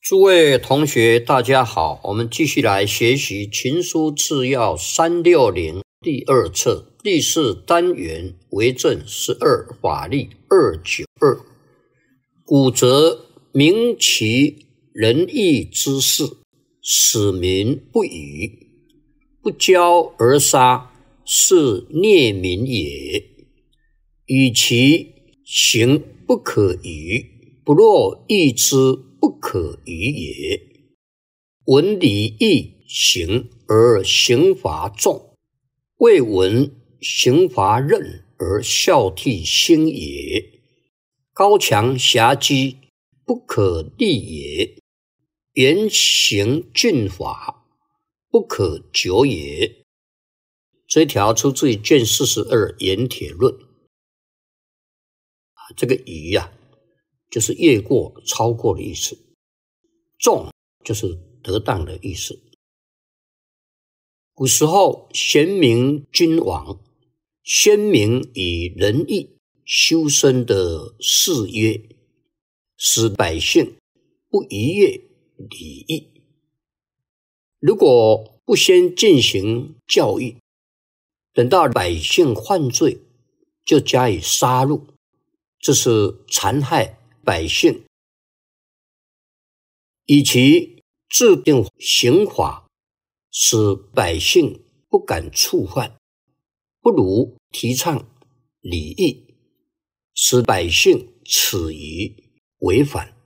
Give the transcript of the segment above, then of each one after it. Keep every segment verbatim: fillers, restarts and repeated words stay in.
诸位同学大家好，我们继续来学习情书次要三六零第二册第四单元为政十二法律二九二。古则明其仁义之事，使民不与，不教而杀，是孽民也。与其行不可与，不若义之不可与也。闻礼义行而刑罚重，未闻刑罚任而孝悌兴也。高墙狭基，不可立也；严刑峻法，不可久也。这条出自于卷四十二盐铁论。这个逾啊，就是越过、超过的意思；重就是得当的意思。古时候，贤明君王宣明以仁义修身的誓约，使百姓不逾越礼义。如果不先进行教育，等到百姓犯罪就加以杀戮，这是残害百姓。与其制定刑法使百姓不敢触犯，不如提倡礼义，使百姓耻于违反。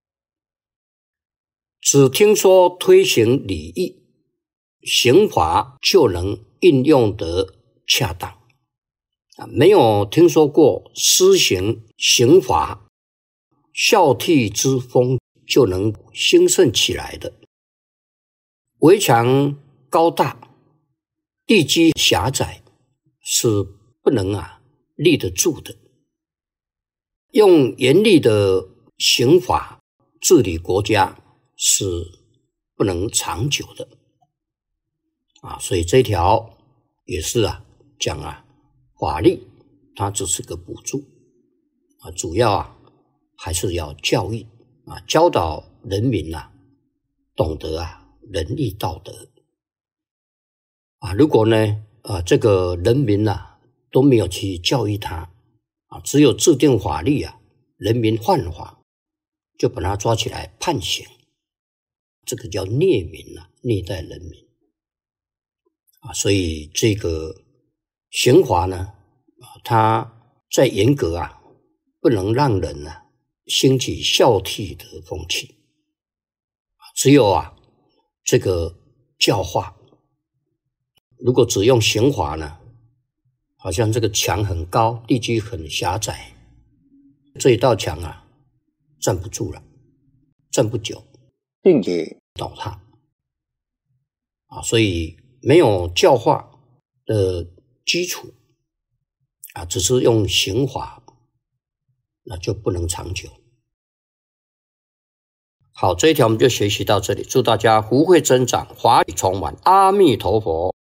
只听说推行礼义，刑罚就能运用得恰当，没有听说过施行刑罚，孝悌之风就能兴盛起来的。围墙高大，地基狭窄，是不能啊立得住的。用严厉的刑法治理国家是不能长久的啊，所以这条也是啊讲啊法律它只是个补助啊，主要啊还是要教育啊，教导人民啊懂得啊仁义道德啊。如果呢啊这个人民啊都没有去教育他啊，只有制定法律啊，人民犯法就把他抓起来判刑，这个叫虐民啊，虐待人民啊。所以这个刑罚呢啊，它再严格啊，不能让人啊兴起孝悌的风气。只有啊这个教化，如果只用刑罚呢，好像这个墙很高，地基很狭窄，这一道墙啊站不住了，站不久，并且倒塌啊。所以没有教化的基础啊，只是用刑法，那就不能长久。好，这一条我们就学习到这里，祝大家福慧增长，法语充满，阿弥陀佛。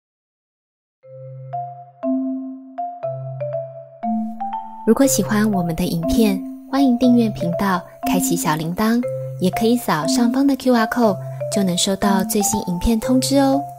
如果喜欢我们的影片，欢迎订阅频道，开启小铃铛，也可以扫上方的 Q R code， 就能收到最新影片通知哦。